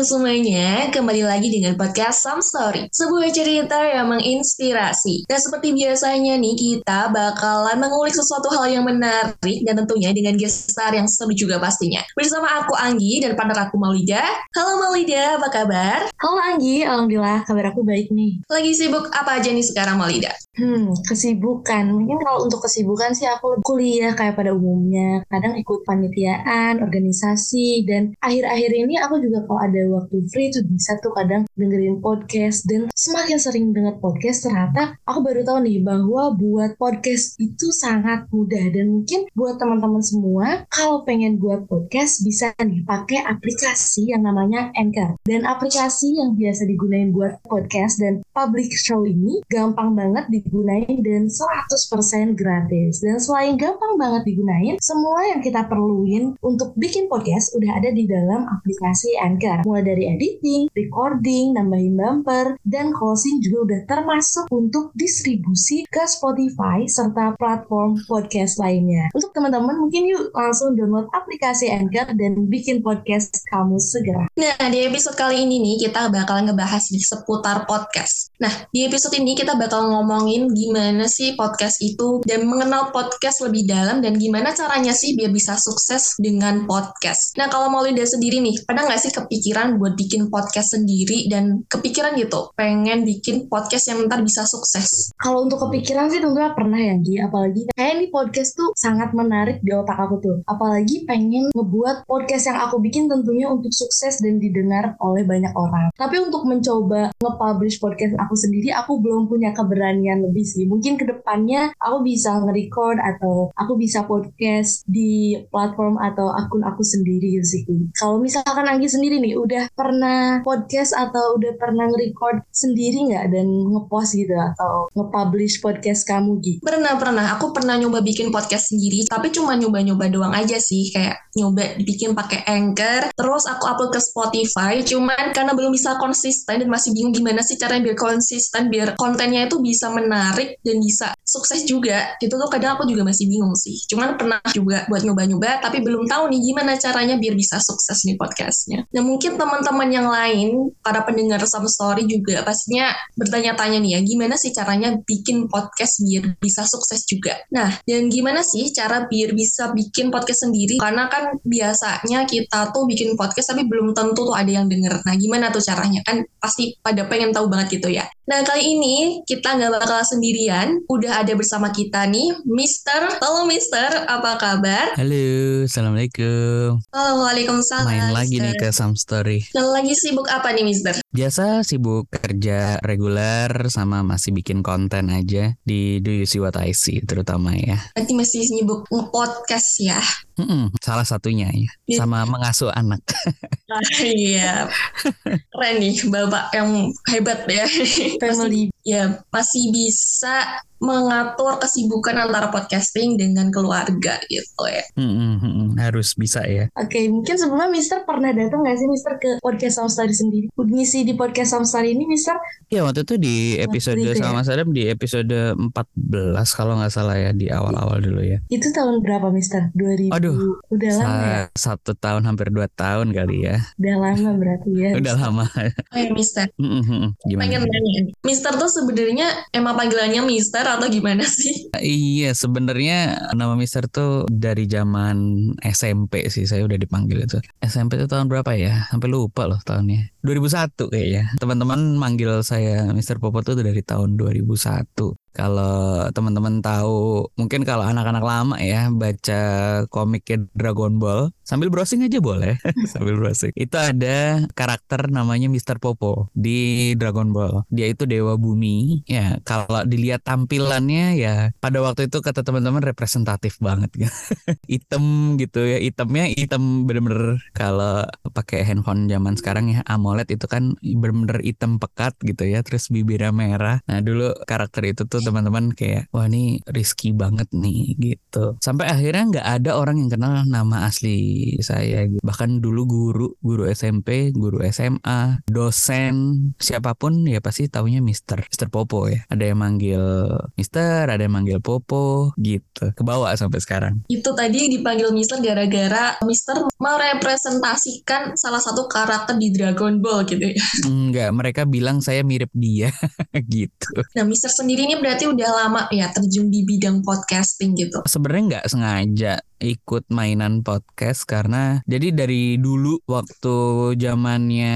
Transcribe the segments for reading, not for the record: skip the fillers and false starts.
semuanya, kembali lagi dengan podcast Some Story, sebuah cerita yang menginspirasi. Dan seperti biasanya nih, kita bakalan mengulik sesuatu hal yang menarik dan tentunya dengan guest star yang seru juga pastinya. Bersama aku Anggi dan partner aku Maulida. Halo Maulida, apa kabar? Halo Anggi, alhamdulillah kabar aku baik nih. Lagi sibuk apa aja nih sekarang Maulida? Kesibukan. Mungkin kalau untuk kesibukan sih aku kuliah kayak pada umumnya. Kadang ikut panitiaan, organisasi, dan akhir-akhir ini aku juga kalau ada waktu free tuh bisa tuh kadang dengerin podcast. Dan semakin sering denger podcast ternyata aku baru tahu nih bahwa buat podcast itu sangat mudah. Dan mungkin buat teman-teman semua kalau pengen buat podcast bisa nih pakai aplikasi yang namanya Anchor. Dan aplikasi yang biasa digunain buat podcast dan public show ini gampang banget digunain dan 100% gratis. Dan selain gampang banget digunain, semua yang kita perluin untuk bikin podcast udah ada di dalam aplikasi Anchor. Mulai dari editing, recording, nambahin bumper, dan closing juga udah termasuk untuk distribusi ke Spotify serta platform podcast lainnya. Untuk teman-teman mungkin yuk langsung download aplikasi Anchor dan bikin podcast kamu segera. Nah, di episode kali ini nih kita bakal ngebahas di seputar podcast. Nah, di episode ini kita bakal ngomongin gimana sih podcast itu dan mengenal podcast lebih dalam dan gimana caranya sih biar bisa sukses dengan podcast. Nah, kalau Maulida sendiri nih, pernah nggak sih kepikiran buat bikin podcast sendiri dan kepikiran gitu, pengen bikin podcast yang ntar bisa sukses? Kalau untuk kepikiran sih tentunya pernah ya Gi, apalagi kayak ini podcast tuh sangat menarik di otak aku tuh. Apalagi pengen ngebuat podcast yang aku bikin tentunya untuk sukses dan didengar oleh banyak orang. Tapi untuk mencoba nge-publish podcast aku sendiri, aku belum punya keberanian lebih sih. Mungkin kedepannya aku bisa nge-record atau aku bisa podcast di platform atau akun aku sendiri sih. Kalau misalkan Anggi sendiri nih, udah pernah podcast atau udah pernah nge-record sendiri nggak dan nge-post gitu atau nge-publish podcast kamu Gi? Pernah. Aku pernah nyoba bikin podcast sendiri, tapi cuma nyoba-nyoba doang aja sih. Kayak nyoba bikin pakai Anchor, terus aku upload ke Spotify. Cuman karena belum bisa konsisten dan masih bingung gimana sih caranya biar konsisten, biar kontennya itu bisa menarik dan bisa sukses juga. Itu tuh kadang aku juga masih bingung sih. Cuman pernah juga buat nyoba-nyoba, tapi belum tahu nih gimana caranya biar bisa sukses nih podcastnya. Nah mungkin teman-teman yang lain, para pendengar Some Story juga pastinya bertanya-tanya nih ya, gimana sih caranya bikin podcast biar bisa sukses juga. Nah, dan gimana sih cara biar bisa bikin podcast sendiri? Karena kan biasanya kita tuh bikin podcast tapi belum tentu tuh ada yang denger. Nah, gimana tuh caranya? Kan pasti pada pengen tahu banget gitu ya. Nah, kali ini kita nggak bakal sendirian. Udah ada bersama kita nih, Mister. Halo Mister, apa kabar? Halo, Assalamualaikum. Halo, Waalaikumsalam. Main lagi nih ke Some Story. Nah, lagi sibuk apa nih Mister? Biasa sibuk kerja reguler sama masih bikin konten aja di Do You See What I See terutama ya. Berarti masih sibuk nge-podcast ya? Salah satunya ya. Sama mengasuh anak. Iya, keren nih bapak yang hebat ya. Family. Masih bisa mengatur kesibukan antara podcasting dengan keluarga gitu ya. Harus bisa ya. Oke, mungkin sebelumnya Mister pernah datang nggak sih Mister ke podcast Some Story sendiri? Ngisi di podcast Some Story ini Mister? Ya waktu itu di episode Gitu sama ya? Mas Adam di episode 14 kalau nggak salah ya, di awal-awal dulu ya. Itu tahun berapa Mister? 2000? Aduh, Udah lama ya? 1 tahun hampir 2 tahun kali ya. Udah lama berarti ya. Udah lama. Oh ya Mister, Gimana? pengen nanya, Mister tuh sebenarnya emang panggilannya Mister atau gimana sih? Iya, sebenarnya nama Mister tuh dari zaman SMP sih saya udah dipanggil itu. SMP itu tahun berapa ya? Sampai lupa loh tahunnya. 2001 kayaknya. Teman-teman manggil saya Mister Popo tuh dari tahun 2001. Kalau teman-teman tahu, mungkin kalau anak-anak lama ya baca komiknya Dragon Ball, sambil browsing aja boleh. Sambil browsing. Itu ada karakter namanya Mister Popo di Dragon Ball. Dia itu dewa bumi. Ya, kalau dilihat tampilannya ya pada waktu itu kata teman-teman representatif banget gitu. Hitam gitu ya. Hitamnya hitam bener-bener, kalau pakai handphone zaman sekarang ya AMOLED itu kan bener-bener hitam pekat gitu ya. Terus bibirnya merah. Nah, dulu karakter itu tuh teman-teman kayak wah ini risky banget nih gitu. Sampai akhirnya nggak ada orang yang kenal nama asli saya gitu. Bahkan dulu guru SMP, guru SMA, dosen siapapun ya pasti taunya Mister Popo ya. Ada yang manggil Mister, ada yang manggil Popo gitu. Kebawa sampai sekarang. Itu tadi dipanggil Mister gara-gara Mister merepresentasikan salah satu karakter di Dragon Ball gitu ya. Enggak, mereka bilang saya mirip dia gitu. Nah, Mister sendiri ini berarti udah lama ya terjun di bidang podcasting gitu. Sebenarnya nggak sengaja ikut mainan podcast karena jadi dari dulu waktu zamannya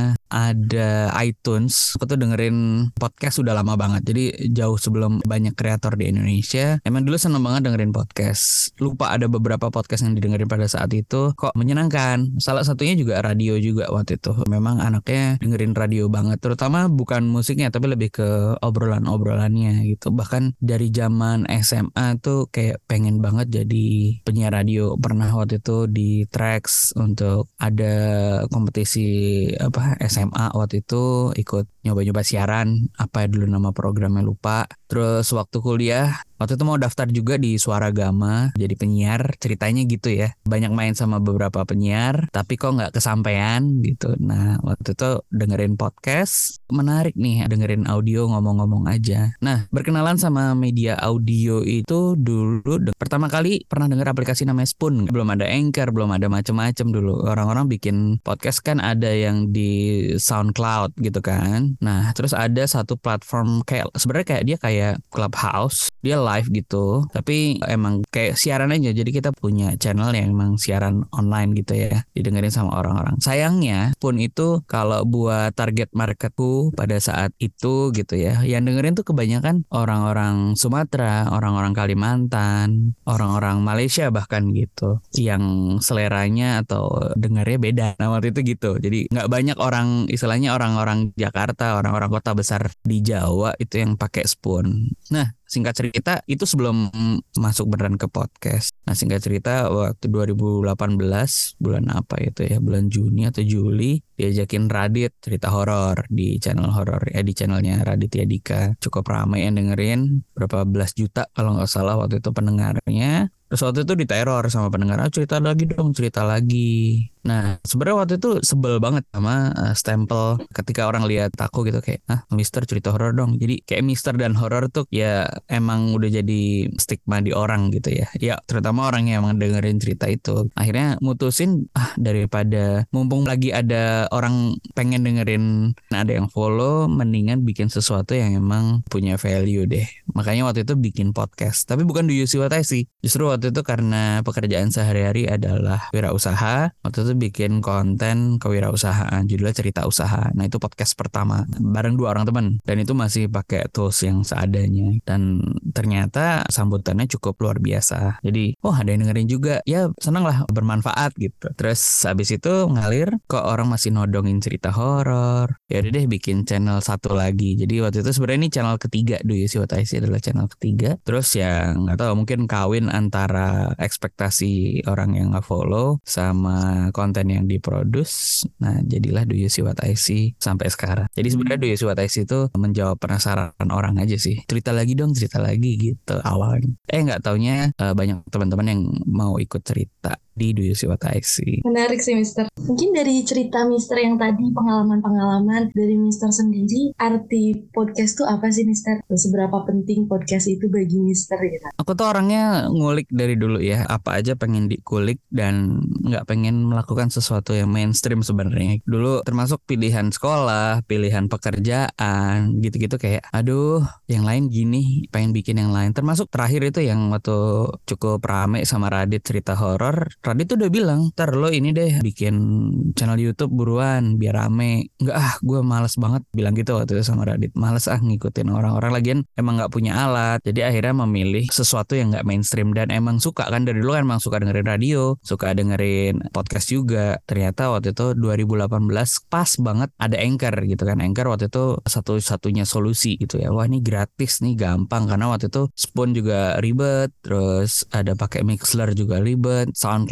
ada iTunes aku tuh dengerin podcast udah lama banget, jadi jauh sebelum banyak kreator di Indonesia. Emang dulu seneng banget dengerin podcast, lupa ada beberapa podcast yang didengerin pada saat itu kok menyenangkan. Salah satunya juga radio juga waktu itu, memang anaknya dengerin radio banget, terutama bukan musiknya tapi lebih ke obrolannya gitu. Bahkan dari zaman SMA tuh kayak pengen banget jadi penyiar radio. Pernah waktu itu di Trax untuk ada kompetisi SMA waktu itu, ikut nyoba-nyoba siaran apa dulu nama programnya lupa. Terus waktu kuliah waktu itu mau daftar juga di Suara Gama jadi penyiar, ceritanya gitu ya. Banyak main sama beberapa penyiar tapi kok nggak kesampaian gitu. Nah waktu itu dengerin podcast, menarik nih dengerin audio ngomong-ngomong aja. Nah berkenalan sama media audio itu dulu pertama kali pernah denger aplikasi namanya Spoon. Belum ada Anchor, belum ada macem-macem dulu. Orang-orang bikin podcast kan ada yang di SoundCloud gitu kan. Nah terus ada satu platform kayak sebenarnya kayak dia kayak Clubhouse, dia live gitu tapi emang kayak siaran aja. Jadi kita punya channel yang emang siaran online gitu ya, didengerin sama orang-orang. Sayangnya pun itu kalau buat target marketku pada saat itu gitu ya, yang dengerin tuh kebanyakan orang-orang Sumatera, orang-orang Kalimantan, orang-orang Malaysia bahkan gitu, yang seleranya atau dengarnya beda. Nah waktu itu gitu, jadi nggak banyak orang, istilahnya orang-orang Jakarta, orang-orang kota besar di Jawa itu yang pakai Spoon. Nah singkat cerita itu sebelum masuk beneran ke podcast. Nah singkat cerita waktu 2018 bulan apa itu ya, bulan Juni atau Juli, diajakin Radit cerita horor di channel horor ya, di channelnya Raditya Dika. Cukup ramai yang dengerin, berapa belas juta kalau nggak salah waktu itu pendengarnya. Terus waktu itu diteror sama pendengar, cerita lagi dong, cerita lagi. Nah sebenarnya waktu itu sebel banget sama stempel ketika orang lihat aku gitu kayak Mister cerita horor dong. Jadi kayak Mister dan horor tuh ya emang udah jadi stigma di orang gitu ya. Ya terutama orang yang emang dengerin cerita itu. Akhirnya mutusin daripada mumpung lagi ada orang pengen dengerin, ada yang follow, mendingan bikin sesuatu yang emang punya value deh. Makanya waktu itu bikin podcast. Tapi bukan di UC Wataisi. Justru waktu itu karena pekerjaan sehari-hari adalah wirausaha. Waktu itu bikin konten kewirausahaan, judulnya Cerita Usaha. Nah itu podcast pertama bareng 2 orang teman, dan itu masih pakai tools yang seadanya, dan ternyata sambutannya cukup luar biasa. Jadi ada yang dengerin juga, ya senang lah, bermanfaat gitu. Terus habis itu ngalir, kok orang masih nodongin cerita horor, ya udah deh bikin channel satu lagi. Jadi waktu itu sebenarnya ini channel ketiga, Duyusi Wataisi adalah channel ketiga. Terus ya nggak tahu, mungkin kawin antara ekspektasi orang yang nge-follow sama konten yang diproduce. Nah jadilah Duyusi Wataisi sampai sekarang. Jadi sebenarnya Duyusi Wataisi itu menjawab penasaran orang aja sih, cerita lagi dong, cerita lagi gitu awalnya. Nggak taunya banyak teman-teman yang mau ikut cerita di Duyusi Wataisi. Menarik sih Mister. Mungkin dari cerita Mister yang tadi, pengalaman-pengalaman dari Mister sendiri, arti podcast tuh apa sih Mister? Seberapa penting podcast itu bagi Mister gitu? Aku tuh orangnya ngulik dari dulu ya, apa aja pengen dikulik dan nggak pengen melakukan sesuatu yang mainstream sebenarnya. Dulu termasuk pilihan sekolah, pilihan pekerjaan, gitu-gitu kayak aduh yang lain gini, pengen bikin yang lain. Termasuk terakhir itu yang waktu cukup rame sama Radit cerita horor. Radit tuh udah bilang, ntar lo ini deh bikin channel YouTube buruan biar rame. Enggak gue males banget bilang gitu waktu itu sama Radit. Males ngikutin orang-orang, lagian emang gak punya alat. Jadi akhirnya memilih sesuatu yang gak mainstream, dan emang suka kan dari dulu kan, emang suka dengerin radio, suka dengerin podcast juga. Ternyata waktu itu 2018 pas banget ada Anchor gitu kan. Anchor waktu itu satu-satunya solusi gitu ya. Wah ini gratis nih, gampang, karena waktu itu Spoon juga ribet, terus ada pakai Mixler juga ribet, SoundCloud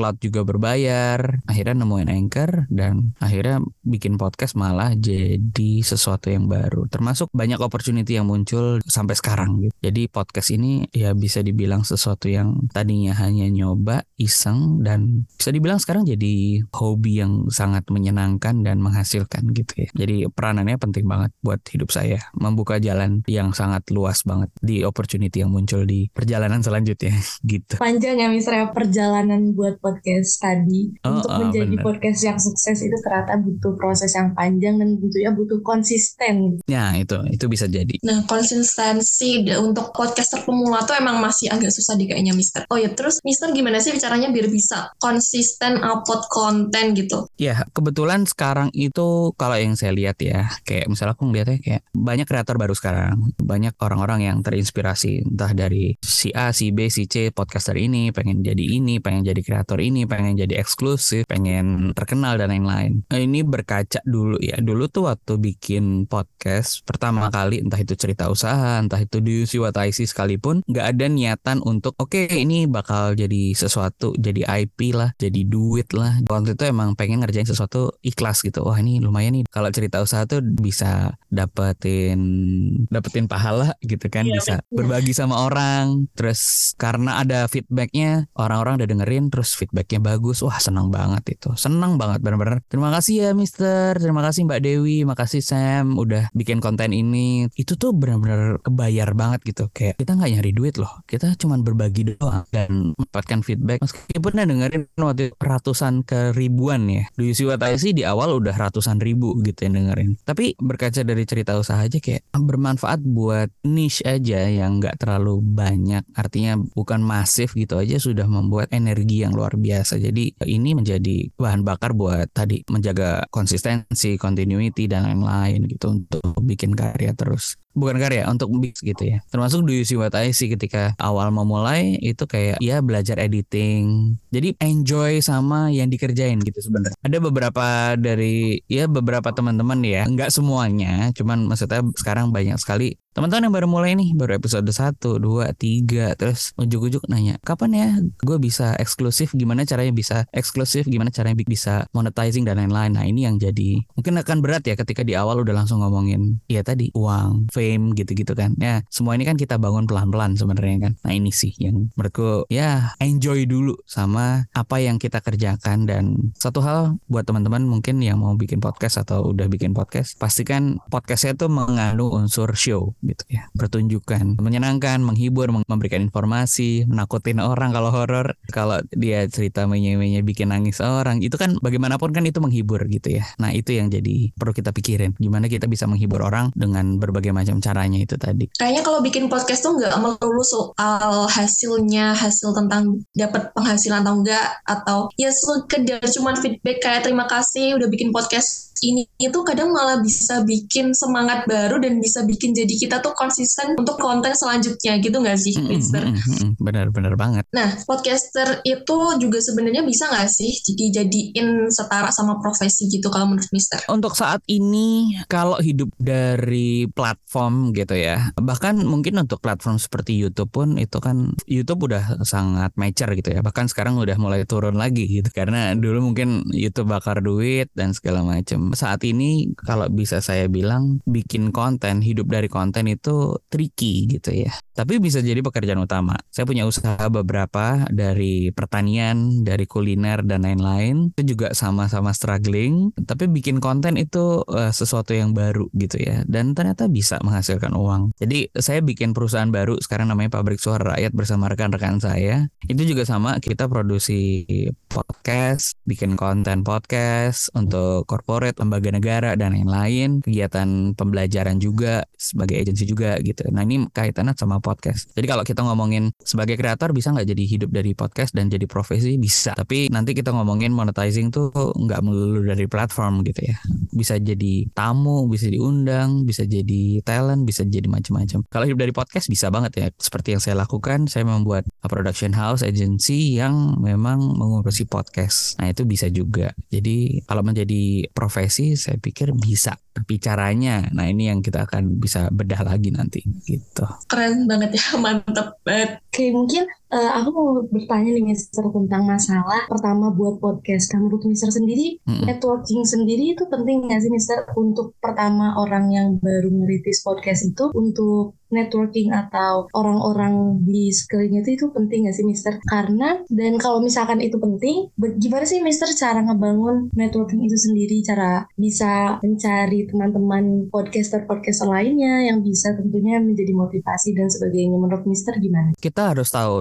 SoundCloud juga berbayar. Akhirnya nemuin Anchor dan akhirnya bikin podcast malah jadi sesuatu yang baru. Termasuk banyak opportunity yang muncul sampai sekarang gitu. Jadi podcast ini ya bisa dibilang sesuatu yang tadinya hanya nyoba, iseng, dan bisa dibilang sekarang jadi hobi yang sangat menyenangkan dan menghasilkan gitu ya. Jadi peranannya penting banget buat hidup saya. Membuka jalan yang sangat luas banget di opportunity yang muncul di perjalanan selanjutnya gitu. Panjang ya misalnya perjalanan buat podcast tadi. Untuk menjadi Bener. podcast yang sukses itu ternyata butuh proses yang panjang dan butuh konsisten. Ya itu bisa jadi. Nah, konsistensi untuk podcaster pemula tuh emang masih agak susah deh kayaknya, Mister. Oh ya, terus Mister gimana sih caranya biar bisa konsisten upload konten gitu? Ya, kebetulan sekarang itu kalau yang saya lihat ya, kayak misalnya aku ngeliatnya kayak banyak kreator baru sekarang, banyak orang-orang yang terinspirasi entah dari si A, si B, si C, podcaster ini pengen jadi kreator ini, pengen jadi eksklusif, pengen terkenal dan lain-lain. Nah, ini berkaca dulu ya. Dulu tuh waktu bikin podcast pertama kali, entah itu cerita usaha, entah itu Do You See What I See sekalipun, nggak ada niatan untuk oke, ini bakal jadi sesuatu, jadi IP lah, jadi duit lah. Waktu itu emang pengen ngerjain sesuatu ikhlas gitu. Wah, ini lumayan nih kalau cerita usaha tuh bisa dapetin pahala gitu kan, bisa berbagi sama orang. Terus karena ada feedbacknya, orang-orang udah dengerin, terus feedbacknya bagus. Wah, senang banget itu. Senang banget benar-benar. Terima kasih ya Mister, terima kasih Mbak Dewi, makasih Sam udah bikin konten ini. Itu tuh benar-benar kebayar banget gitu. Kayak kita nggak nyari duit loh, kita cuman berbagi doang dan mendapatkan feedback. Meskipun yang dengerin waktu ratusan ke ribuan ya. Do You See What I See di awal udah ratusan ribu gitu yang dengerin. Tapi berkaca dari cerita usaha aja kayak bermanfaat buat niche aja yang nggak terlalu banyak. Artinya bukan masif gitu aja sudah membuat energi yang luar biasa. Jadi ini menjadi bahan bakar buat tadi menjaga konsistensi, continuity dan lain-lain gitu untuk bikin karya terus. Bukan karya, untuk mix gitu ya. Termasuk Do You See What I See ketika awal memulai itu kayak ya belajar editing. Jadi enjoy sama yang dikerjain gitu sebenarnya. Ada beberapa teman-teman ya, nggak semuanya, cuman maksudnya sekarang banyak sekali teman-teman yang baru mulai nih, baru episode 1, 2, 3, terus ujuk-ujuk nanya, kapan ya gue bisa eksklusif, gimana caranya bisa eksklusif, gimana caranya bisa monetizing dan lain-lain. Nah ini yang jadi mungkin akan berat ya ketika di awal udah langsung ngomongin ya tadi uang, fame gitu-gitu kan. Ya semua ini kan kita bangun pelan-pelan sebenarnya kan. Nah ini sih yang menurutku ya enjoy dulu sama apa yang kita kerjakan. Dan satu hal buat teman-teman mungkin yang mau bikin podcast atau udah bikin podcast, pastikan podcastnya tuh mengandung unsur show gitu ya, pertunjukan, menyenangkan, menghibur, memberikan informasi, menakutin orang kalau horor, kalau dia cerita menye-menye bikin nangis orang, itu kan bagaimanapun kan itu menghibur gitu ya. Nah itu yang jadi perlu kita pikirin, gimana kita bisa menghibur orang dengan berbagai macam caranya itu tadi. Kayaknya kalau bikin podcast tuh nggak melulu soal hasilnya, hasil tentang dapat penghasilan atau enggak, atau ya sekedar cuman feedback kayak terima kasih udah bikin podcast ini, itu kadang malah bisa bikin semangat baru dan bisa bikin jadi kita tuh konsisten untuk konten selanjutnya gitu nggak sih, Mister? Benar banget. Nah, podcaster itu juga sebenarnya bisa nggak sih dijadiin setara sama profesi gitu kalau menurut Mister? Untuk saat ini kalau hidup dari platform gitu ya, bahkan mungkin untuk platform seperti YouTube pun itu kan YouTube udah sangat mature gitu ya, bahkan sekarang udah mulai turun lagi gitu karena dulu mungkin YouTube bakar duit dan segala macam. Saat ini kalau bisa saya bilang bikin konten, hidup dari konten itu tricky gitu ya, tapi bisa jadi pekerjaan utama. Saya punya usaha beberapa dari pertanian, dari kuliner dan lain-lain, itu juga sama-sama struggling, tapi bikin konten itu sesuatu yang baru gitu ya, dan ternyata bisa menghasilkan uang. Jadi saya bikin perusahaan baru sekarang namanya Pabrik Suara Rakyat bersama rekan-rekan saya. Itu juga sama, kita produksi podcast, bikin konten podcast untuk corporate, lembaga negara dan lain-lain, kegiatan pembelajaran juga sebagai agensi juga gitu. Nah ini kaitannya sama podcast. Jadi kalau kita ngomongin sebagai kreator bisa nggak jadi hidup dari podcast dan jadi profesi, bisa. Tapi nanti kita ngomongin monetizing tuh nggak melulu dari platform gitu ya. Bisa jadi tamu, bisa diundang, bisa jadi talent, bisa jadi macam-macam. Kalau hidup dari podcast bisa banget ya. Seperti yang saya lakukan, saya membuat production house agency yang memang mengurusi podcast. Nah itu bisa juga. Jadi kalau menjadi profesi saya pikir bisa. Tapi caranya, nah ini yang kita akan bisa bedah lagi nanti gitu. Keren banget ya, mantep banget. Oke, mungkin Aku mau bertanya nih Mister tentang masalah pertama buat podcast. Nah, menurut Mister sendiri, Mm-mm. networking sendiri itu penting nggak sih Mister untuk pertama orang yang baru meritis podcast itu untuk networking atau orang-orang di sekeliling itu penting nggak sih Mister? Karena dan kalau misalkan itu penting, gimana sih Mister cara ngebangun networking itu sendiri, cara bisa mencari teman-teman podcaster-podcaster lainnya yang bisa tentunya menjadi motivasi dan sebagainya. Menurut Mister gimana? Kita harus tahu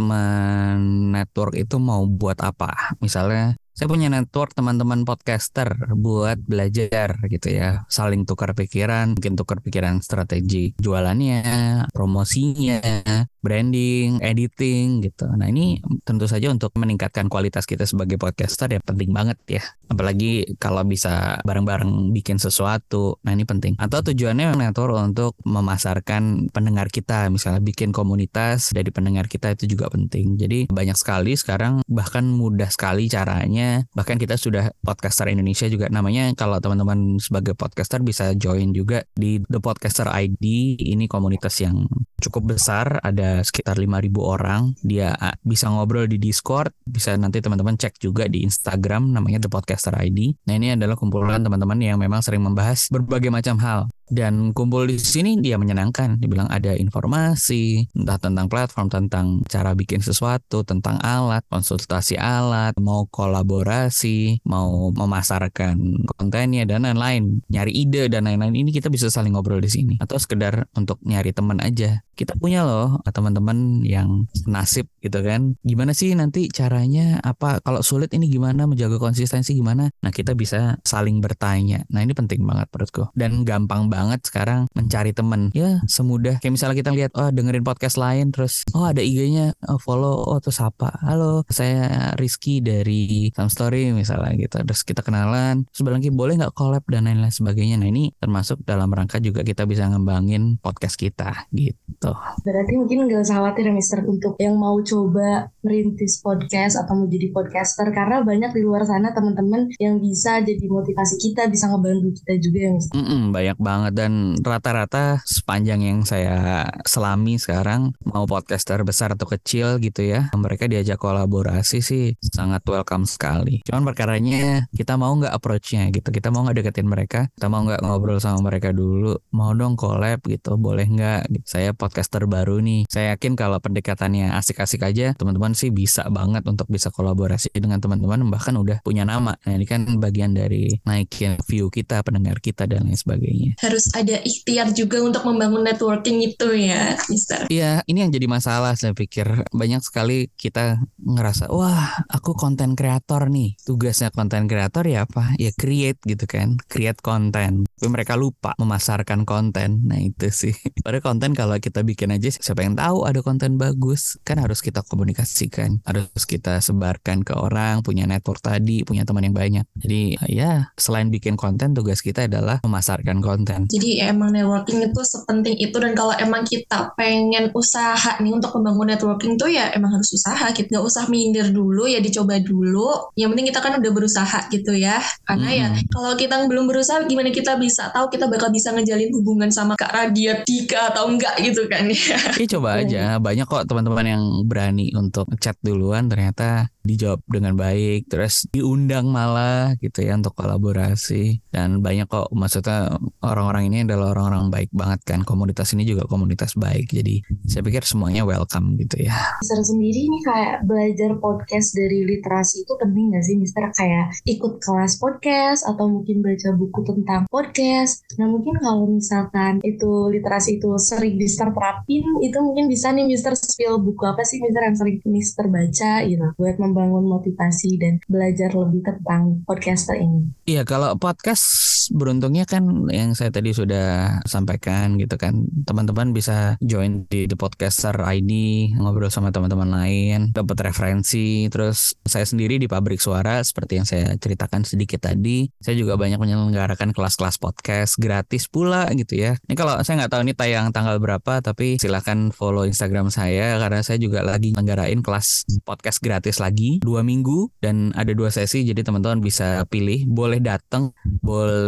treatment network itu mau buat apa. Misalnya saya punya network teman-teman podcaster buat belajar gitu ya, saling tukar pikiran, mungkin tukar pikiran strategi jualannya, promosinya, branding, editing gitu. Nah ini tentu saja untuk meningkatkan kualitas kita sebagai podcaster ya penting banget ya. Apalagi kalau bisa bareng-bareng bikin sesuatu, nah ini penting. Atau tujuannya network untuk memasarkan pendengar kita, misalnya bikin komunitas dari pendengar kita itu juga penting. Jadi banyak sekali sekarang, bahkan mudah sekali caranya. Bahkan kita sudah podcaster Indonesia juga namanya, kalau teman-teman sebagai podcaster bisa join juga di The Podcaster ID. Ini komunitas yang cukup besar, ada sekitar 5.000 orang. Dia bisa ngobrol di Discord, bisa nanti teman-teman cek juga di Instagram namanya The Podcaster ID. Nah ini adalah kumpulan teman-teman yang memang sering membahas berbagai macam hal. Dan kumpul di sini dia menyenangkan. Dibilang ada informasi, entah tentang platform, tentang cara bikin sesuatu, tentang alat, konsultasi alat, mau kolaborasi, mau memasarkan kontennya dan lain-lain, nyari ide dan lain-lain. Ini kita bisa saling ngobrol di sini. Atau sekedar untuk nyari teman aja. Kita punya loh teman-teman yang nasib gitu kan. Gimana sih nanti caranya apa? Kalau sulit ini gimana? Menjaga konsistensi gimana? Nah kita bisa saling bertanya. Nah ini penting banget menurutku. Dan gampang banget sekarang mencari teman. Ya semudah kayak misalnya kita lihat dengerin podcast lain terus ada IG-nya, follow, terus apa? Halo, saya Rizky dari Some Story misalnya gitu. Terus kita kenalan, terus bilang boleh nggak collab dan lain-lain sebagainya. Nah ini termasuk dalam rangka juga kita bisa ngembangin podcast kita gitu. Berarti mungkin nggak usah khawatir ya Mister untuk yang mau coba merintis podcast atau mau jadi podcaster, karena banyak di luar sana teman-teman yang bisa jadi motivasi kita, bisa ngebantu kita juga ya Mister. Banyak banget, dan rata-rata sepanjang yang saya selami sekarang, mau podcaster besar atau kecil gitu ya, mereka diajak kolaborasi sih sangat welcome sekali. Cuman perkaranya kita mau nggak approach-nya gitu, kita mau nggak deketin mereka, kita mau nggak ngobrol sama mereka dulu, mau dong collab gitu, boleh nggak? Gitu. Saya podcaster baru nih, saya yakin kalau pendekatannya asik-asik aja, teman-teman sih bisa banget untuk bisa kolaborasi dengan teman-teman bahkan udah punya nama. Nah ini kan bagian dari naikin view kita, pendengar kita dan lain sebagainya. Harus ada ikhtiar juga untuk membangun networking itu ya, Mister. Iya, ini yang jadi masalah saya pikir. Banyak sekali kita ngerasa, wah aku konten kreator nih. Tugasnya konten kreator ya apa? Ya create gitu kan, create konten. Tapi mereka lupa memasarkan konten. Nah itu sih. Padahal konten kalau kita bikin aja, siapa yang tahu ada konten bagus. Kan harus kita komunikasikan, harus kita sebarkan ke orang, punya network tadi, punya teman yang banyak. Jadi ya selain bikin konten, tugas kita adalah memasarkan konten. Jadi emang networking itu sepenting itu, dan kalau emang kita pengen usaha nih untuk membangun networking tuh ya emang harus usaha, kita nggak usah minder dulu, ya dicoba dulu. Yang penting kita kan udah berusaha gitu ya. Karena ya kalau kita belum berusaha, gimana kita bisa tahu kita bakal bisa ngejalin hubungan sama Kak Radia Dika atau enggak gitu kan ya. Coba aja, banyak kok teman-teman yang berani untuk chat duluan, ternyata dijawab dengan baik, terus diundang malah gitu ya untuk kolaborasi. Dan banyak kok, maksudnya orang-orang ini adalah orang-orang baik banget kan, komunitas ini juga komunitas baik, jadi saya pikir semuanya welcome gitu ya. Mister sendiri nih kayak belajar podcast dari literasi itu penting gak sih Mister? Kayak ikut kelas podcast atau mungkin baca buku tentang podcast. Nah mungkin kalau misalkan itu literasi itu sering Mister terapin, itu mungkin bisa nih Mister spill buku apa sih Mister yang sering Mister baca gitu buat membangun motivasi dan belajar lebih tentang podcaster ini. Iya, kalau podcast beruntungnya kan yang saya tadi sudah sampaikan gitu kan, teman-teman bisa join di The Podcaster ID, ngobrol sama teman-teman lain, dapat referensi. Terus saya sendiri di Pabrik Suara, seperti yang saya ceritakan sedikit tadi, saya juga banyak menyelenggarakan kelas-kelas podcast gratis pula gitu ya. Ini kalau saya nggak tahu ini tayang tanggal berapa, tapi silakan follow Instagram saya, karena saya juga lagi menyelenggarain kelas podcast gratis lagi 2 minggu, dan ada 2 sesi, jadi teman-teman bisa pilih, boleh datang, boleh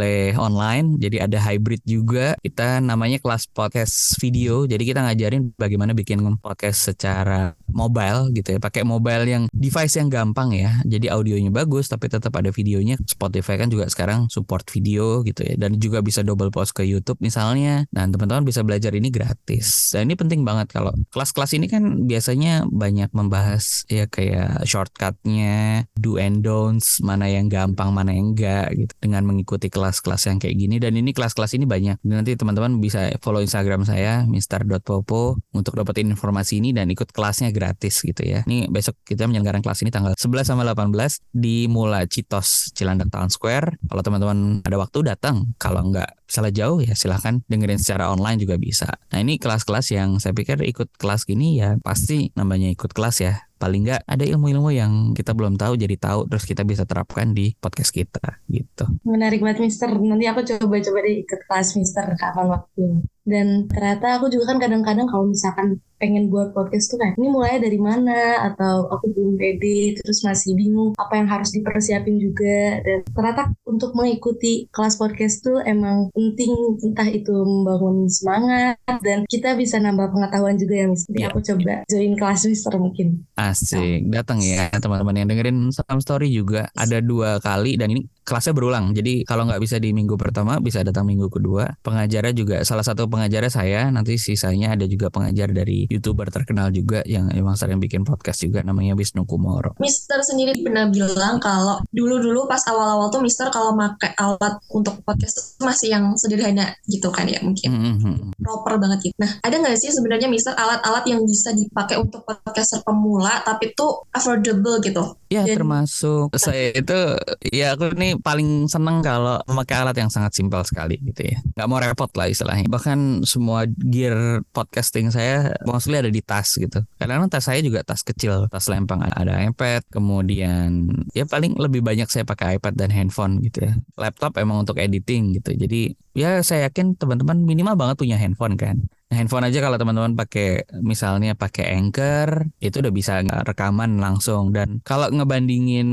boleh online, jadi ada hybrid juga. Kita namanya kelas podcast video. Jadi kita ngajarin bagaimana bikin podcast secara mobile gitu ya. Pakai mobile yang device yang gampang ya. Jadi audionya bagus tapi tetap ada videonya. Spotify kan juga sekarang support video gitu ya. Dan juga bisa double post ke YouTube misalnya. Dan teman-teman bisa belajar ini gratis. Dan ini penting banget kalau kelas-kelas ini kan biasanya banyak membahas ya kayak shortcutnya, do and don'ts, mana yang gampang, mana yang enggak gitu. Dengan mengikuti kelas-kelas yang kayak gini. Dan ini kelas-kelas ini banyak. Nanti teman-teman bisa follow Instagram saya Mr.Popo untuk dapetin informasi ini dan ikut kelasnya gratis gitu ya. Ini besok kita menyelenggarakan kelas ini tanggal 11 sampai 18 di Mula Citos Cilandak Town Square. Kalau teman-teman ada waktu datang, kalau enggak salah jauh ya silahkan dengerin secara online juga bisa. Nah ini kelas-kelas yang saya pikir ikut kelas gini ya pasti namanya ikut kelas ya. Paling nggak ada ilmu-ilmu yang kita belum tahu jadi tahu terus kita bisa terapkan di podcast kita gitu. Menarik banget Mister. Nanti aku coba-coba deh ikut kelas Mister kapan waktu. Dan ternyata aku juga kan kadang-kadang kalau misalkan pengen buat podcast tuh kayak ini mulai dari mana atau aku belum pede terus masih bingung apa yang harus dipersiapin juga. Dan ternyata untuk mengikuti kelas podcast tuh emang penting, entah itu membangun semangat dan kita bisa nambah pengetahuan juga ya Mister. Jadi aku coba join kelas Mister mungkin. Asik, datang ya teman-teman yang dengerin Salam Story juga ada 2 kali dan ini kelasnya berulang. Jadi kalau nggak bisa di minggu pertama bisa datang minggu kedua. Pengajarnya juga salah satu pengajarnya saya, nanti sisanya ada juga pengajar dari YouTuber terkenal juga yang emang sering bikin podcast juga namanya Wisnu Kumoro. Mister sendiri pernah bilang kalau dulu-dulu pas awal-awal tuh Mister kalau pakai alat untuk podcast tuh masih yang sederhana gitu kan ya mungkin. Proper banget gitu. Nah, ada nggak sih sebenarnya Mister alat-alat yang bisa dipakai untuk podcaster pemula tapi tuh affordable gitu? Ya Dan termasuk saya itu ya aku nih paling seneng kalau memakai alat yang sangat simpel sekali gitu ya. Nggak mau repot lah istilahnya. Bahkan semua gear podcasting saya mostly ada di tas gitu. Karena tas saya juga tas kecil, tas lempang ada iPad. Kemudian ya paling lebih banyak saya pakai iPad dan handphone gitu ya. Laptop emang untuk editing gitu. Jadi ya saya yakin teman-teman minimal banget punya handphone kan. Nah, handphone aja kalau teman-teman pakai misalnya pakai Anchor itu udah bisa rekaman langsung. Dan kalau ngebandingin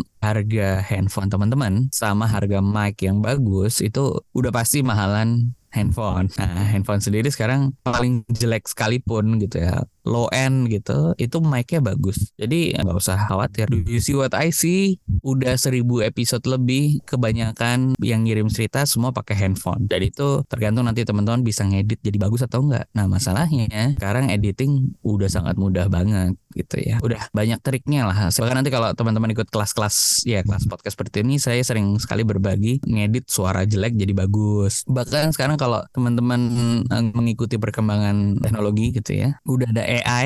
harga handphone teman-teman sama harga mic yang bagus itu udah pasti mahalan handphone. Nah, handphone sendiri sekarang paling jelek sekalipun gitu ya, low end gitu, itu mic-nya bagus. Jadi nggak usah khawatir. Do you see what I see? Udah 1000 episode lebih, kebanyakan yang ngirim cerita semua pakai handphone. Jadi itu tergantung nanti teman-teman bisa ngedit jadi bagus atau enggak. Nah, masalahnya sekarang editing udah sangat mudah banget gitu ya. Udah banyak triknya lah. Bahkan nanti kalau teman-teman ikut kelas-kelas ya kelas podcast seperti ini, saya sering sekali berbagi ngedit suara jelek jadi bagus. Bahkan sekarang kalau teman-teman mengikuti perkembangan teknologi gitu ya, udah ada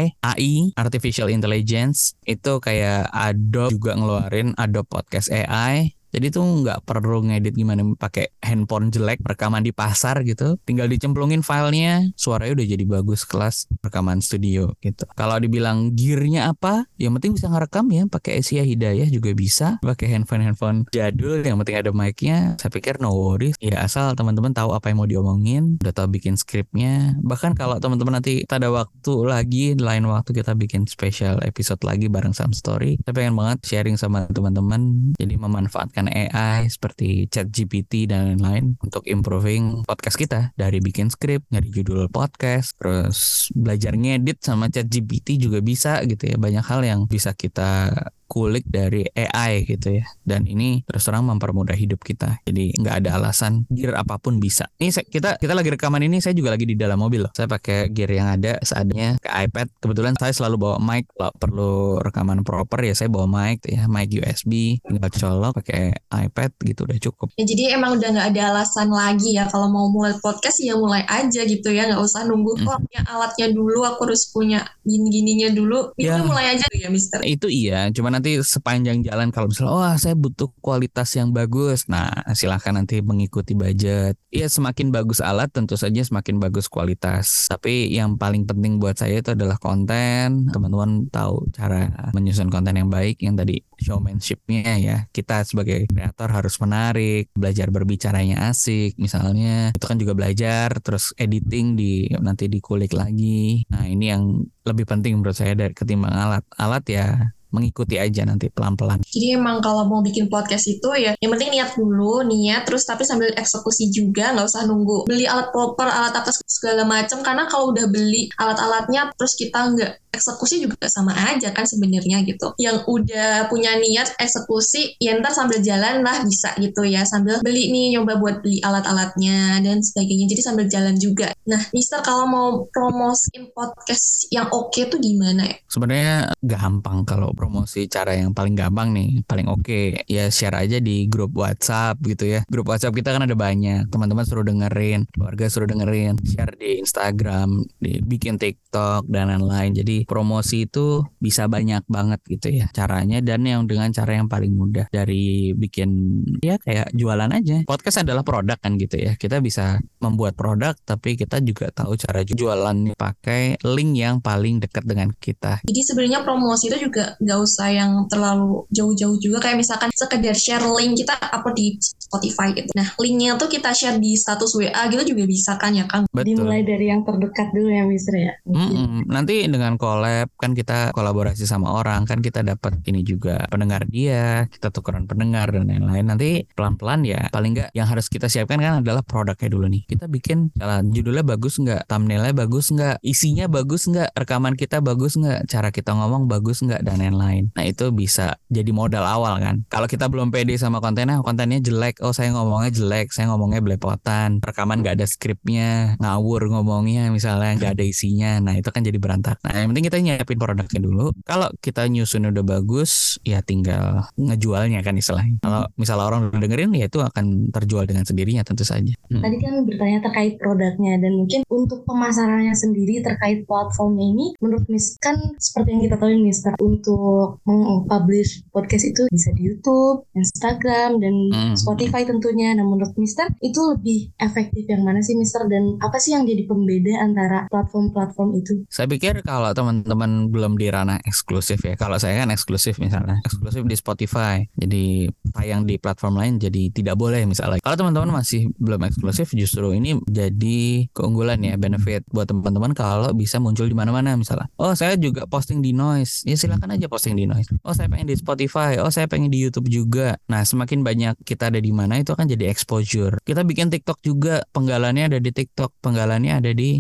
AI, Artificial Intelligence, itu kayak Adobe juga ngeluarin Adobe Podcast AI. Jadi tuh nggak perlu ngedit gimana pakai handphone jelek rekaman di pasar gitu, tinggal dicemplungin filenya, suaranya udah jadi bagus kelas rekaman studio gitu. Kalau dibilang gearnya apa, yang penting bisa ngerekam ya, pakai Asia Hidayah juga bisa, pakai handphone jadul, yang penting ada mic-nya. Saya pikir no worries, ya asal teman-teman tahu apa yang mau diomongin, udah tahu bikin skripnya. Bahkan kalau teman-teman nanti ada waktu lagi, lain waktu kita bikin special episode lagi bareng Sam Story. Saya pengen banget sharing sama teman-teman, jadi memanfaatkan AI seperti ChatGPT dan lain-lain untuk improving podcast kita, dari bikin skrip, nyari judul podcast, terus belajar ngedit sama ChatGPT juga bisa gitu ya. Banyak hal yang bisa kita kulik dari AI gitu ya. Dan ini terus terang mempermudah hidup kita. Jadi nggak ada alasan, gear apapun bisa. Ini kita lagi rekaman ini, saya juga lagi di dalam mobil loh. Saya pakai gear yang ada seadanya ke iPad. Kebetulan saya selalu bawa mic. Kalau perlu rekaman proper ya saya bawa mic ya, mic USB, tinggal colok pakai iPad gitu udah cukup. Ya, jadi emang udah nggak ada alasan lagi ya kalau mau mulai podcast ya mulai aja gitu ya, nggak usah nunggu punya alatnya dulu, aku harus punya gini-gininya dulu. Itu mulai aja ya Mister. Itu iya, cuma nanti sepanjang jalan kalau misalnya wah saya butuh kualitas yang bagus, nah silahkan nanti mengikuti budget. Iya, semakin bagus alat tentu saja semakin bagus kualitas. Tapi yang paling penting buat saya itu adalah konten. Teman-teman tahu cara menyusun konten yang baik, yang tadi showmanship-nya ya. Kita sebagai kreator harus menarik, belajar berbicaranya asik misalnya. Itu kan juga belajar, terus editing nanti dikulik lagi. Nah, ini yang lebih penting menurut saya dari ketimbang alat. Alat ya mengikuti aja nanti pelan-pelan. Jadi emang kalau mau bikin podcast itu ya yang penting niat dulu, niat terus tapi sambil eksekusi juga, nggak usah nunggu beli alat proper, alat apa segala macam, karena kalau udah beli alat-alatnya terus kita nggak eksekusi juga sama aja kan sebenarnya gitu. Yang udah punya niat eksekusi ya ntar sambil jalan lah bisa gitu ya, sambil beli nih, nyoba buat beli alat-alatnya dan sebagainya, jadi sambil jalan juga. Nah Mister, kalau mau promosiin podcast yang oke tuh gimana ya? Sebenarnya gampang kalau promosi. Cara yang paling gampang nih, paling oke ya share aja di grup WhatsApp gitu ya. Grup WhatsApp kita kan ada banyak, teman-teman suruh dengerin, keluarga suruh dengerin, share di Instagram, bikin TikTok dan lain-lain. Jadi promosi itu bisa banyak banget gitu ya caranya, dan yang dengan cara yang paling mudah, dari bikin ya kayak jualan aja. Podcast adalah produk kan gitu ya, kita bisa membuat produk tapi kita juga tahu cara jualannya pakai link yang paling dekat dengan kita. Jadi sebenarnya promosi itu juga nggak usah yang terlalu jauh-jauh juga, kayak misalkan sekedar share link kita upload di Spotify gitu. Nah linknya tuh kita share di status WA gitu juga bisa kan ya Kang? Betul. Dimulai dari yang terdekat dulu ya Mister ya. Nanti dengan collab kan, kita kolaborasi sama orang kan, kita dapat ini juga pendengar dia, kita tukeran pendengar dan lain-lain. Nanti pelan-pelan ya, paling nggak yang harus kita siapkan kan adalah produknya dulu nih. Kita bikin jalan, judulnya bagus nggak, thumbnailnya bagus nggak, isinya bagus nggak, rekaman kita bagus nggak, cara kita ngomong bagus nggak, dan lain-lain. Nah itu bisa jadi modal awal kan. Kalau kita belum pede sama kontennya jelek, oh saya ngomongnya jelek, saya ngomongnya belepotan, rekaman nggak ada skripnya, ngawur ngomongnya misalnya, nggak ada isinya, nah itu kan jadi berantakan. Nah yang penting kita nyiapin produknya dulu. Kalau kita nyusun udah bagus, ya tinggal ngejualnya kan istilahnya. Kalau misalnya orang udah dengerin, ya itu akan terjual dengan sendirinya tentu saja. Tadi kan bertanya terkait produknya, dan mungkin untuk pemasarannya sendiri terkait platformnya ini, menurut Mister kan seperti yang kita tahu Mister, untuk meng-publish podcast itu bisa di YouTube, Instagram, dan Spotify tentunya. Nah menurut Mister itu lebih efektif yang mana sih Mister, dan apa sih yang jadi pembeda antara platform-platform itu? Saya pikir kalau teman-teman belum di ranah eksklusif ya, kalau saya kan eksklusif misalnya, eksklusif di Spotify, jadi tayang di platform lain jadi tidak boleh misalnya. Kalau teman-teman masih belum eksklusif, justru ini jadi keunggulan ya, benefit buat teman-teman kalau bisa muncul di mana-mana misalnya. Oh saya juga posting di Noise, ya silakan aja posting di Noise. Oh saya pengen di Spotify, oh saya pengen di YouTube juga. Nah semakin banyak kita ada di mana, itu akan jadi exposure. Kita bikin TikTok juga, penggalannya ada di TikTok, penggalannya ada di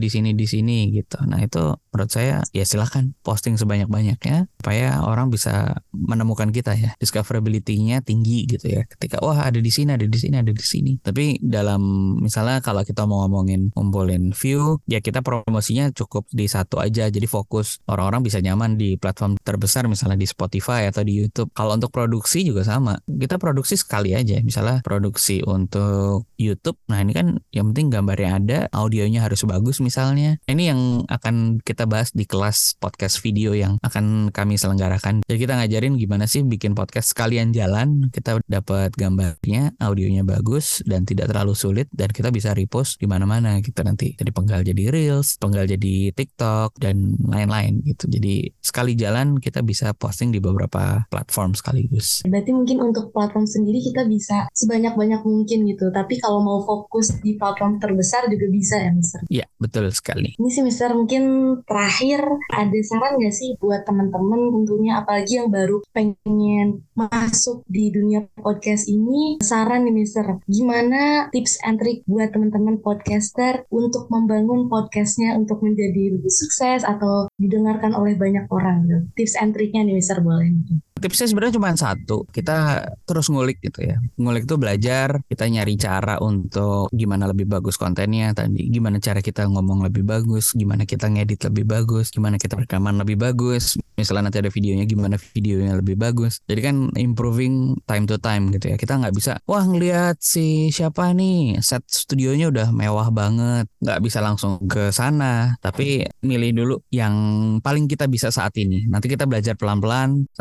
sini gitu. Nah itu menurut saya ya silakan posting sebanyak-banyaknya supaya orang bisa menemukan kita ya, discoverability-nya tinggi gitu ya. Ketika wah ada di sini, ada di sini, ada di sini. Tapi dalam misalnya kalau kita mau ngomongin ngumpulin view, ya kita promosinya cukup di satu aja. Jadi fokus, orang-orang bisa nyaman di platform terbesar misalnya di Spotify atau di YouTube. Kalau untuk produksi juga sama. Kita produksi sekali aja. Misalnya produksi untuk YouTube. Nah ini kan yang penting gambarnya ada, audionya harus bagus misalnya. Ini yang akan kita bahas di kelas podcast video yang akan kami selenggarakan. Jadi kita ngajarin gimana sih bikin podcast sekalian jalan, kita dapat gambarnya, audionya bagus dan tidak terlalu sulit, dan kita bisa repost di mana-mana gitu nanti. Jadi penggal jadi Reels, penggal jadi TikTok dan lain-lain gitu. Jadi sekali jalan kita bisa posting di beberapa platform sekaligus. Berarti mungkin untuk platform sendiri kita bisa sebanyak-banyak mungkin gitu. Tapi kalau mau fokus di platform terbesar juga bisa ya Mister? Iya betul sekali. Ini sih Mister, mungkin terakhir ada saran nggak sih buat teman-teman tentunya, apalagi yang baru pengen masuk di dunia podcast ini? Saran nih Mister, gimana tips and trick buat teman-teman podcaster untuk membangun podcastnya untuk menjadi lebih sukses atau didengarkan oleh banyak orang gitu? Tips and tricknya nih Mister, boleh? Tipsnya sebenarnya cuma satu, kita terus ngulik gitu ya. Ngulik itu belajar, kita nyari cara untuk gimana lebih bagus kontennya tadi, gimana cara kita ngomong lebih bagus, gimana kita ngedit lebih bagus, gimana kita rekaman lebih bagus. Misalnya nanti ada videonya, gimana videonya lebih bagus. Jadi kan improving time to time gitu ya. Kita nggak bisa, wah ngelihat si siapa nih, set studionya udah mewah banget, nggak bisa langsung ke sana. Tapi milih dulu yang paling kita bisa saat ini. Nanti kita belajar pelan-pelan sambil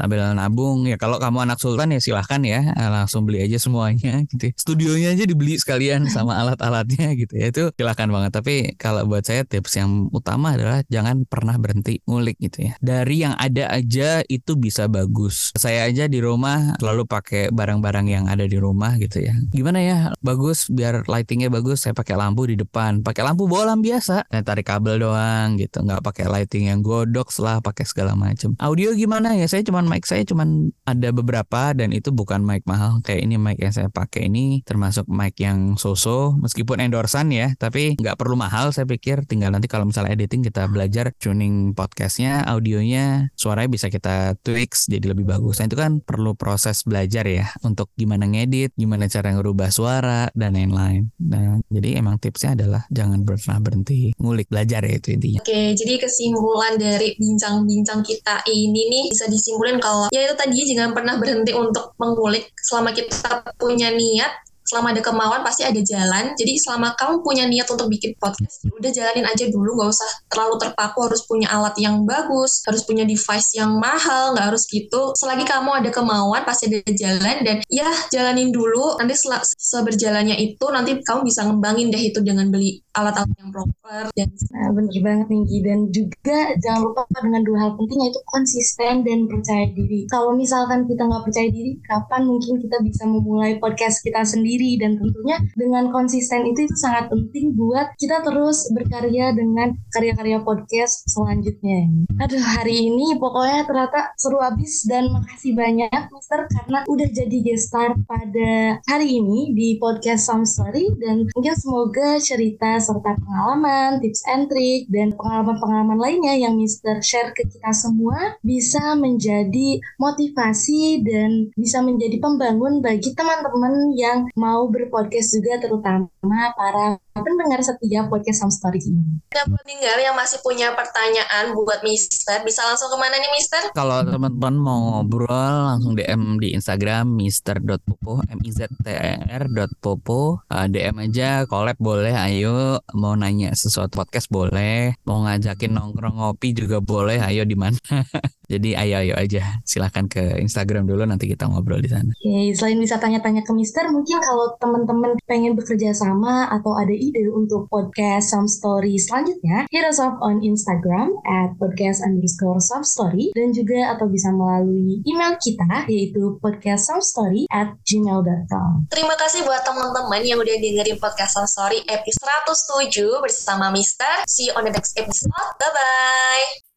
nabung. Ya kalau kamu anak sultan ya silahkan ya, langsung beli aja semuanya gitu. Studionya aja dibeli sekalian sama alat-alatnya gitu ya. Itu silahkan banget. Tapi kalau buat saya tips yang utama adalah jangan pernah berhenti ngulik gitu ya. Dari yang ada aja itu bisa bagus. Saya aja di rumah selalu pakai barang-barang yang ada di rumah gitu ya. Gimana ya bagus biar lightingnya bagus, saya pakai lampu di depan. Pakai lampu bolam biasa. Saya tarik kabel doang gitu. Nggak pakai lighting yang godox lah, pakai segala macam. Audio gimana ya? Mic saya cuman ada beberapa dan itu bukan mic mahal. Kayak ini mic yang saya pakai ini termasuk mic yang so-so meskipun endorsan ya, tapi nggak perlu mahal saya pikir. Tinggal nanti kalau misalnya editing kita belajar tuning podcastnya, audionya, suaranya bisa kita tweaks jadi lebih bagus. Nah itu kan perlu proses belajar ya untuk gimana ngedit, gimana cara ngerubah suara dan lain-lain. Nah jadi emang tipsnya adalah jangan pernah berhenti ngulik, belajar ya itu intinya. Oke, jadi kesimpulan dari bincang-bincang kita ini nih bisa disimpulin kalau ya itu tadi jangan pernah berhenti untuk mengulik selama kita punya niat. Selama ada kemauan pasti ada jalan. Jadi selama kamu punya niat untuk bikin podcast, ya udah jalanin aja dulu, nggak usah terlalu terpaku harus punya alat yang bagus, harus punya device yang mahal, nggak harus gitu. Selagi kamu ada kemauan pasti ada jalan dan ya jalanin dulu. Nanti seberjalannya itu nanti kamu bisa ngembangin deh itu dengan beli alat-alat yang proper dan Nah, bener banget Ninggi. Dan juga jangan lupa dengan dua hal penting yaitu konsisten dan percaya diri. Kalau misalkan kita nggak percaya diri, kapan mungkin kita bisa memulai podcast kita sendiri? Dan tentunya dengan konsisten itu sangat penting buat kita terus berkarya dengan karya-karya podcast selanjutnya. Aduh, hari ini pokoknya ternyata seru abis dan makasih banyak Mister karena udah jadi guest star pada hari ini di podcast Some Story, dan mungkin semoga cerita serta pengalaman, tips and trick, dan pengalaman-pengalaman lainnya yang Mister share ke kita semua bisa menjadi motivasi dan bisa menjadi pembangun bagi teman-teman yang mau berpodcast juga, terutama para pendengar setia podcast Some Story ini. Nah, buat pendengar yang masih punya pertanyaan buat Mister, bisa langsung kemana nih Mister? Kalau teman-teman mau ngobrol langsung DM di Instagram mister.popo, mizter.popo. DM aja, collab boleh, ayo. Mau nanya sesuatu podcast boleh, mau ngajakin nongkrong ngopi juga boleh, ayo di mana. Jadi ayo aja, silahkan ke Instagram dulu, nanti kita ngobrol di sana. Oke, selain bisa tanya-tanya ke Mister, mungkin kalau teman-teman pengen bekerja sama atau ada ide untuk podcast Some Story selanjutnya, hit us up on Instagram @podcast_somestory, dan juga atau bisa melalui email kita yaitu podcastsomstory@gmail.com. Terima kasih buat teman-teman yang udah dengerin podcast Some Story episode 107 bersama Mister. See you on the next episode. Bye-bye.